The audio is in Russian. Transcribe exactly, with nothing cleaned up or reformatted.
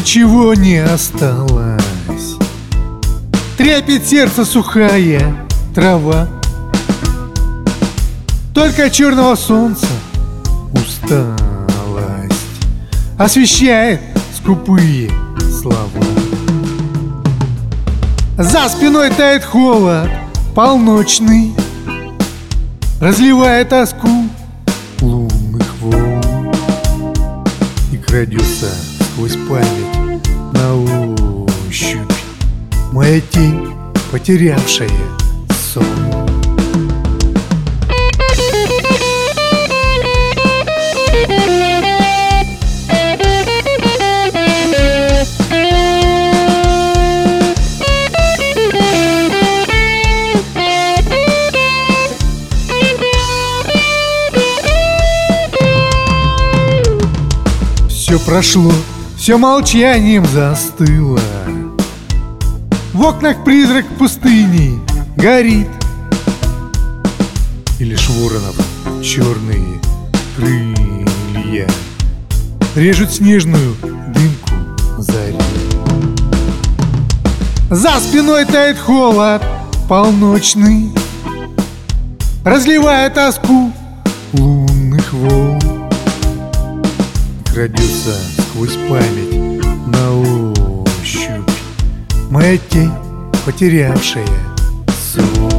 ничего не осталось. Трепет сердце сухая трава, только черного солнца усталость освещает скупые слова. За спиной тает холод полночный, разливая тоску лунных волн, и крадется сквозь память на ощупь моя тень, потерявшая сон. Все прошло, все молчанием застыло. В окнах призрак пустыни горит, и лишь воронов черные крылья режут снежную дымку зари. За спиной тает холод полночный, разливая тоску лунных волн, крадется сквозь память на ощупь моя тень, потерявшая сон.